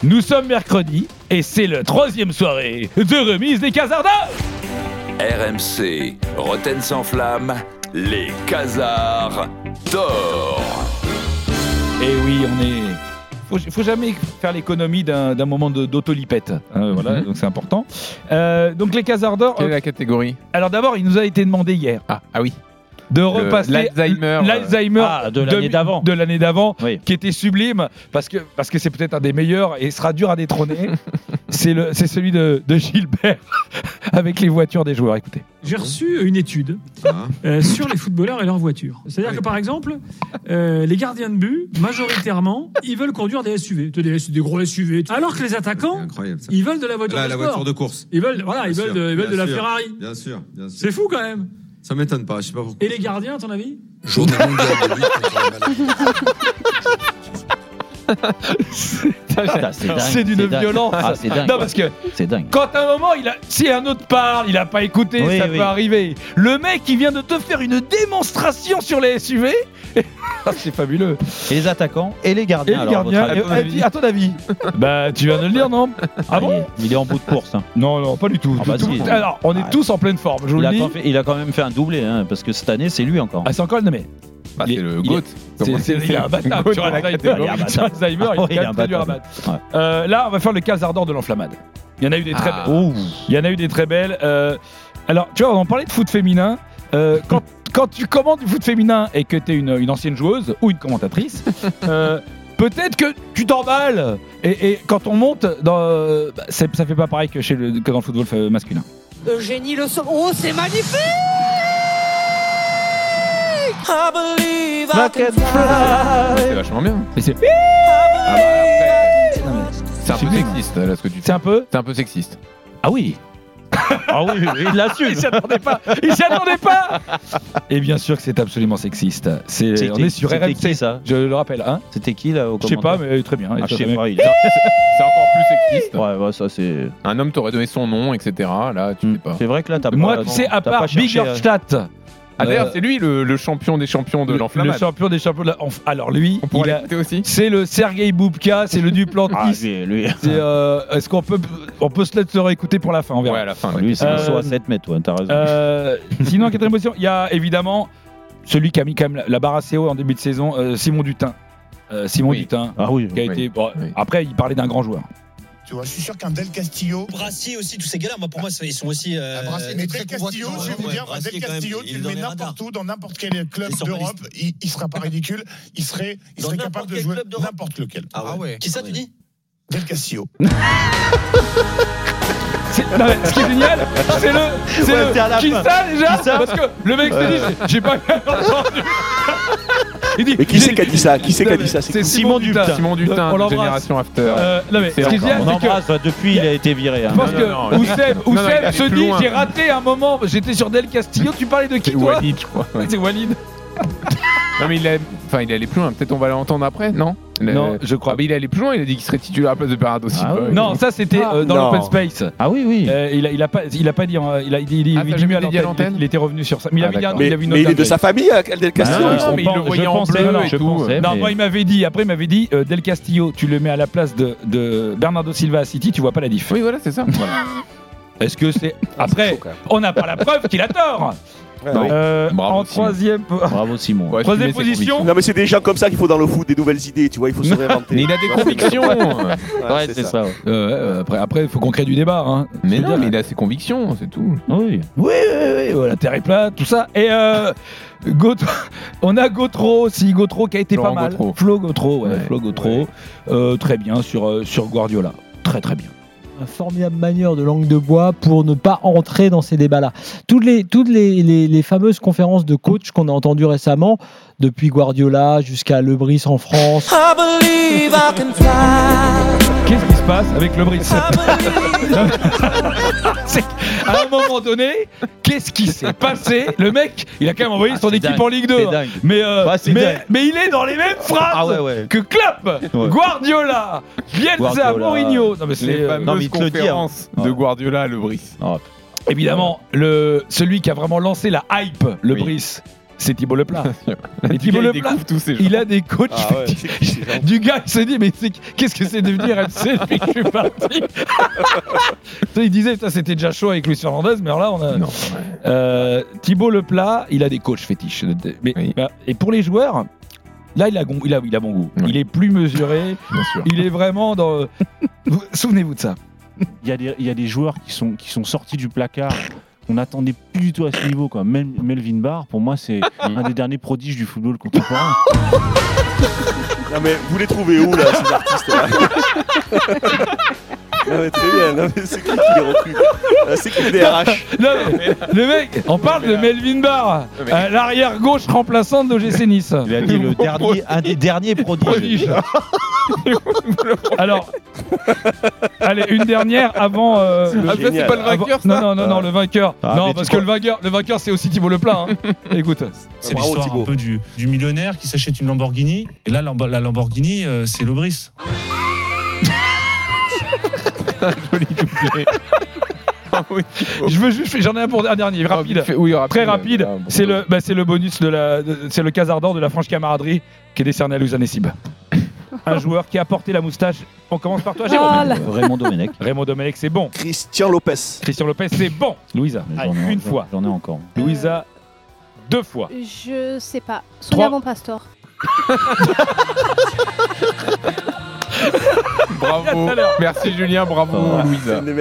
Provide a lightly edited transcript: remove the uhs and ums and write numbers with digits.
Nous sommes mercredi et c'est la 3e soirée de remise des Casards d'or. RMC, Rotten sans flamme, les Casards d'or. Et oui, faut jamais faire l'économie d'un moment d'autolipette. Voilà, donc c'est important. Donc les Casards d'or. Quelle est la catégorie ? Alors d'abord, il nous a été demandé hier. Ah oui. De repasser l'Alzheimer de l'année d'avant, oui. Qui était sublime parce que c'est peut-être un des meilleurs et sera dur à détrôner. c'est celui de Gilbert avec les voitures des joueurs. Écoutez. J'ai reçu une étude sur les footballeurs et leurs voitures. C'est-à-dire que par exemple, les gardiens de but, majoritairement, ils veulent conduire des SUV, des gros SUV. Alors que les attaquants, ils veulent de la voiture de sport. La voiture de course. Ils veulent de la Ferrari. Bien sûr. C'est fou quand même. Ça m'étonne pas, je sais pas pourquoi. Et les gardiens, à ton avis ? Journée mondiale de lutte contre la maladie. C'est d'une violence. Ah, c'est dingue. Non, parce que c'est dingue. Quand à un moment, si un autre parle, il a pas écouté, ça peut arriver. Le mec, il vient de te faire une démonstration sur les SUV. C'est fabuleux. Et les attaquants et les gardiens. À ton avis. Bah, tu viens de le dire, non ? Ah bon ? Il est en bout de course. Hein. Non, pas du tout. Alors, on est tous en pleine forme. Je vous le dis. Il a quand même fait un doublé, hein, parce que cette année, c'est lui encore. Ah, c'est encore le nommé. C'est le GOAT. Il est imbattable sur Alzheimer. Il est très dur à battre. Là, on va faire le Casards d'or de l'enflammade. Il y en a eu des très belles. Il y en a eu des très belles. Alors, tu vois, on parlait de foot féminin. Quand tu commandes du foot féminin et que tu es une ancienne joueuse ou une commentatrice, peut-être que tu t'emballes. Et quand on monte, ça fait pas pareil que dans le football masculin. Eugénie Le Sommer. Oh, c'est magnifique! I believe I can fly. C'est vachement bien. Mais c'est... C'est un peu sexiste, là, ce que tu dis. C'est un peu sexiste. Ah oui. Ah oui, il l'a su. Il s'y attendait pas. Et bien sûr que c'est absolument sexiste. On est sur RMC. Qui, ça ? Je le rappelle. C'était qui là au commentaire ? Je sais pas, mais très bien. Je sais pas. C'est encore plus sexiste. Ouais, ça c'est. Un homme t'aurait donné son nom, etc. Là, tu sais pas. C'est vrai que là, t'as pas. Moi, tu sais, à part Biggerstadt. D'ailleurs, c'est lui le champion des champions de l'enflammade. Le champion des champions de Alors lui, aussi. C'est le Sergei Boubka, c'est le Duplantis. Lui. Est-ce qu'on peut se le réécouter pour la fin, on verra. Ouais, à la fin. Lui, c'est le saut à 7 mètres, t'as raison. Sinon, en quatrième position, il y a évidemment celui qui a mis quand même la barre assez haut en début de saison, Simon Dutin. Dutin, qui a été. Après, il parlait d'un grand joueur. Tu vois, je suis sûr qu'un Del Castillo. Brassier aussi, tous ces gars-là, pour moi, ils sont aussi. Mais Del Castillo, je vais vous dire, Del Castillo, tu le mets n'importe où, dans n'importe quel club d'Europe, il sera pas ridicule, il serait capable de jouer n'importe lequel. Ah ouais. Qui ça, tu dis ? Del Castillo. Ce qui est génial, c'est le qui ça déjà parce que le mec se dit j'ai pas entendu. Mais qui c'est qui a dit ça ? C'est Simon Dutin. Simon Dutin, Génération After. On embrasse, depuis il a été viré. Je pense que Oussem se dit j'ai raté un moment, j'étais sur Del Castillo, tu parlais de qui toi ? Walid, je crois. C'est Walid. Non mais il est allé plus loin, peut-être on va l'entendre après, non ? Non, je crois. Mais il est allé plus loin, il a dit qu'il serait titulaire à la place de Bernardo Silva. Non, ça c'était dans l'open space. Ah oui. Il a pas dit. Il était revenu sur ça. Mais il avait une il est de sa famille, Del Castillo. Mais il le voyait en bleu et tout. Non, moi il m'avait dit Del Castillo, tu le mets à la place de Bernardo Silva à City, tu vois pas la diff. Oui, voilà, c'est ça. Est-ce que c'est après on n'a pas la preuve qu'il a tort. En troisième Bravo Simon. Troisième position. Non mais c'est des gens comme ça qu'il faut dans le foot, des nouvelles idées, tu vois, il faut se réinventer. Mais il a des convictions. Ouais, c'est ça. Après il faut qu'on crée du débat hein. Mais non, mais il a ses convictions, c'est tout. Oui, la terre est plate, tout ça. Et on a Gautreau aussi, qui a été Laurent pas mal. Gautreau. Flo Gautreau, très bien sur Guardiola. Très très bien. Formidable manière de langue de bois pour ne pas entrer dans ces débats-là. Toutes les fameuses conférences de coach qu'on a entendues récemment, depuis Guardiola jusqu'à Lebris en France. Qu'est-ce qui se passe avec Lebris ? À un moment donné, qu'est-ce qui s'est passé ? Le mec, il a quand même envoyé son équipe en Ligue 2. Mais il est dans les mêmes phrases que Klopp, Guardiola, Bielsa, Mourinho. Non, mais c'est les fameuses conférences de Guardiola à Lebris. Évidemment, celui qui a vraiment lancé la hype, Lebris. c'est Thibaut Leplat. Et Du Thibaut gars, il Leplat, découvre tous ces gens. il a des coachs. Ah ouais, c'est qui ces gens Du gars, il se dit, mais qu'est-ce que c'est devenu RMC depuis que je suis parti. Il disait, c'était déjà chaud avec Luis Fernandez, mais alors là, on a. Non, Thibaut Leplat, il a des coachs fétiches. Mais, Oui. et pour les joueurs, là, il a bon goût. Oui. Il est plus mesuré. bien sûr. Il est vraiment dans. Souvenez-vous de ça. Il y a des joueurs qui sont sortis du placard. On n'attendait plus du tout à ce niveau, quoi. Melvin Barr, pour moi, c'est un des derniers prodiges du football contemporain. Non mais vous les trouvez où là, ces artistes-là? Non mais très bien, non mais c'est qui les recrute? C'est qui le DRH? Non, mais, le mec, on parle de Melvin Barr, l'arrière gauche remplaçant de l'OGC Nice. Il a dit un des derniers prodiges. Alors, allez, une dernière avant. c'est pas le vainqueur, ça? Non, le vainqueur. Ah, non, mais parce tu que le vainqueur, c'est aussi Thibaut Leplat. Hein. Écoute. C'est Bravo, l'histoire Thibaut. un peu du millionnaire qui s'achète une Lamborghini. Et là, la Lamborghini, c'est Lebris. Joli doublé. Ah oui, Thibaut. Je veux juste, j'en ai un pour un dernier, rapide. Oui, Très rapide. Ah, bon, C'est le bonus c'est le Casar d'or de la franche camaraderie qui est décerné à Louis Nessib. Un joueur qui a porté la moustache. On commence par toi, Jérôme. Raymond Domenech. Raymond Domenech, c'est bon. Christian Lopez. Christian Lopez, c'est bon. Louisa, une fois. J'en ai encore. Louisa, 2 fois. Je sais pas. Sonia Bon Pastor. Bravo. Merci Julien, bravo Louisa.